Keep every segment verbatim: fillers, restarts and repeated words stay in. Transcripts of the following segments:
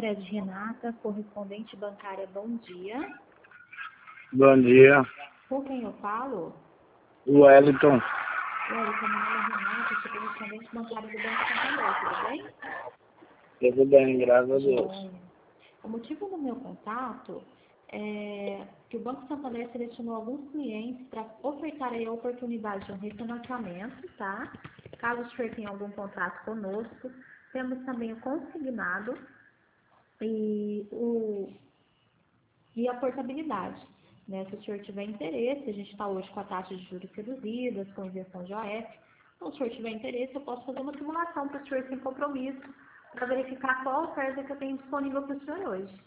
Fred Renata, correspondente bancária, bom dia. Bom dia. Com quem eu falo? Wellington. Wellington, meu nome é Renata, sou correspondente bancária do Banco Santander, tudo bem? Tudo bem, graças a Deus. Bom, o motivo do meu contato é que o Banco Santander selecionou alguns clientes para ofertar aí a oportunidade de um refinanciamento, tá? Caso o senhor tenha algum contrato conosco, temos também o consignado e, o, e a portabilidade. Né? Se o senhor tiver interesse, a gente está hoje com a taxa de juros reduzidas, com injeção de O F. Então, se o senhor tiver interesse, eu posso fazer uma simulação para o senhor sem compromisso, para verificar qual oferta que eu tenho disponível para o senhor hoje.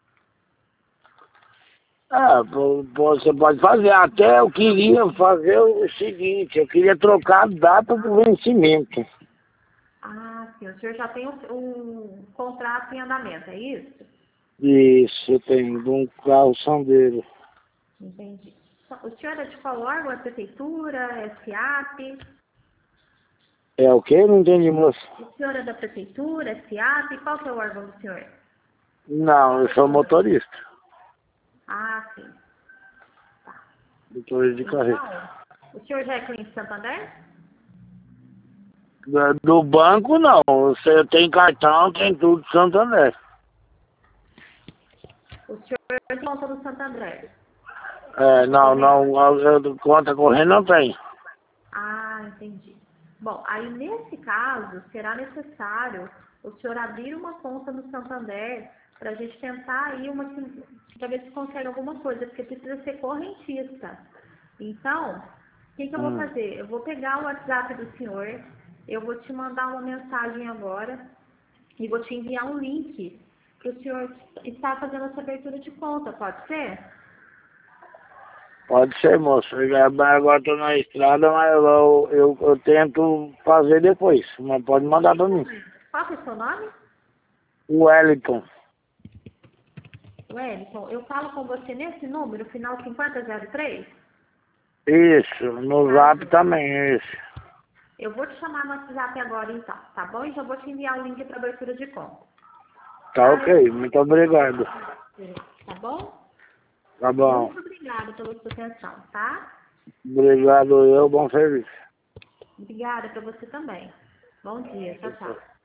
Ah, pô, pô, você pode fazer. Até eu queria fazer o seguinte, eu queria trocar a data do vencimento. Ah, sim. O senhor já tem um, um contrato em andamento, é isso? Isso, eu tenho de um carro Sandero. Entendi. O senhor é de qual órgão? É prefeitura? É S A P? É o quê? Não entendi, moço. O senhor é da prefeitura, S A P? Qual que é o órgão do senhor? Não, eu sou motorista. Ah, sim. Tá. Motorista de carreta. Então, o senhor já é cliente Santander? Da- Do banco, não. Você tem cartão, tem tudo Santander. O senhor tem conta no Santander? É, não, não, a- a conta corrente não tem. Ah, entendi. Bom, aí nesse caso, será necessário o senhor abrir uma conta no Santander para a gente tentar aí uma, para ver se consegue alguma coisa, porque precisa ser correntista. Então, o que, que eu vou Hum. fazer? Eu vou pegar o WhatsApp do senhor, eu vou te mandar uma mensagem agora e vou te enviar um link que o senhor está fazendo essa abertura de conta, pode ser? Pode ser, moço. Eu agora estou na estrada, mas eu, eu, eu tento fazer depois. Mas pode mandar para mim. Qual que é o seu nome? Wellington. Wellington, eu falo com você nesse número, final cinquenta zero três? Isso, no zap também, isso. Eu vou te chamar no WhatsApp agora, então, tá bom? E já vou te enviar o link para abertura de conta. Tá ok, muito obrigado. Tá bom? Tá bom. Muito obrigada pela sua atenção, tá? Obrigado eu, bom serviço. Obrigada para você também. Bom dia, tchau, tchau.